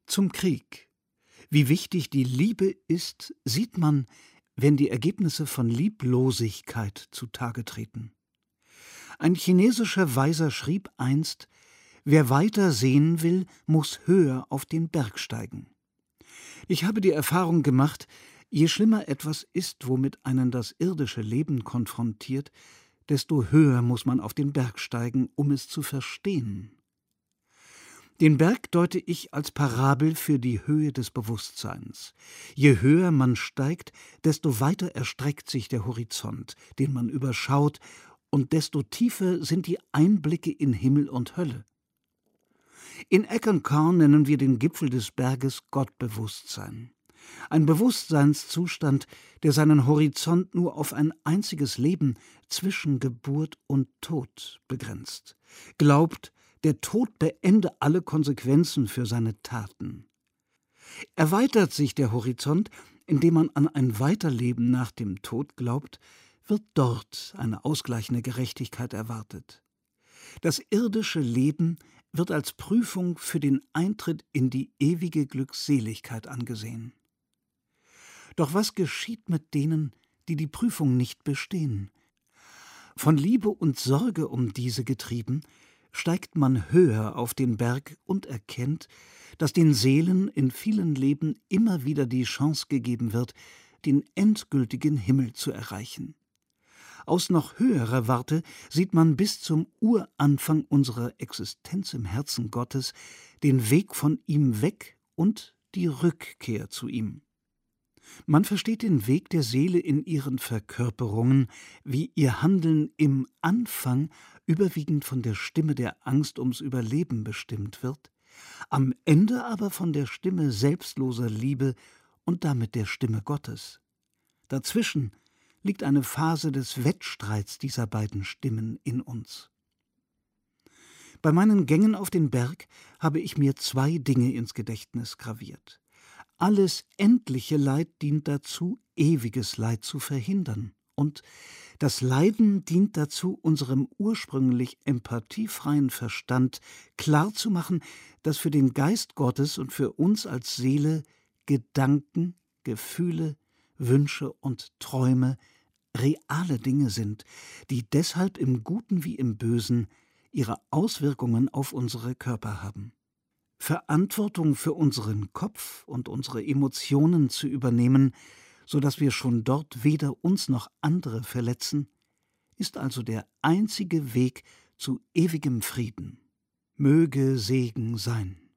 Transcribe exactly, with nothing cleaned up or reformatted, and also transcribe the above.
Zum Krieg. Wie wichtig die Liebe ist, sieht man, wenn die Ergebnisse von Lieblosigkeit zutage treten. Ein chinesischer Weiser schrieb einst: Wer weiter sehen will, muss höher auf den Berg steigen. Ich habe die Erfahrung gemacht, je schlimmer etwas ist, womit einen das irdische Leben konfrontiert, desto höher muss man auf den Berg steigen, um es zu verstehen. Den Berg deute ich als Parabel für die Höhe des Bewusstseins. Je höher man steigt, desto weiter erstreckt sich der Horizont, den man überschaut, und desto tiefer sind die Einblicke in Himmel und Hölle. In Eckankar nennen wir den Gipfel des Berges Gottbewusstsein. Ein Bewusstseinszustand, der seinen Horizont nur auf ein einziges Leben zwischen Geburt und Tod begrenzt, glaubt, der Tod beende alle Konsequenzen für seine Taten. Erweitert sich der Horizont, indem man an ein Weiterleben nach dem Tod glaubt, wird dort eine ausgleichende Gerechtigkeit erwartet. Das irdische Leben wird als Prüfung für den Eintritt in die ewige Glückseligkeit angesehen. Doch was geschieht mit denen, die die Prüfung nicht bestehen? Von Liebe und Sorge um diese getrieben, steigt man höher auf den Berg und erkennt, dass den Seelen in vielen Leben immer wieder die Chance gegeben wird, den endgültigen Himmel zu erreichen. Aus noch höherer Warte sieht man bis zum Uranfang unserer Existenz im Herzen Gottes den Weg von ihm weg und die Rückkehr zu ihm. Man versteht den Weg der Seele in ihren Verkörperungen, wie ihr Handeln im Anfang überwiegend von der Stimme der Angst ums Überleben bestimmt wird, am Ende aber von der Stimme selbstloser Liebe und damit der Stimme Gottes. Dazwischen liegt eine Phase des Wettstreits dieser beiden Stimmen in uns. Bei meinen Gängen auf den Berg habe ich mir zwei Dinge ins Gedächtnis graviert. Alles endliche Leid dient dazu, ewiges Leid zu verhindern. Und das Leiden dient dazu, unserem ursprünglich empathiefreien Verstand klarzumachen, dass für den Geist Gottes und für uns als Seele Gedanken, Gefühle, Wünsche und Träume reale Dinge sind, die deshalb im Guten wie im Bösen ihre Auswirkungen auf unsere Körper haben. Verantwortung für unseren Kopf und unsere Emotionen zu übernehmen, so dass wir schon dort weder uns noch andere verletzen, ist also der einzige Weg zu ewigem Frieden. Möge Segen sein.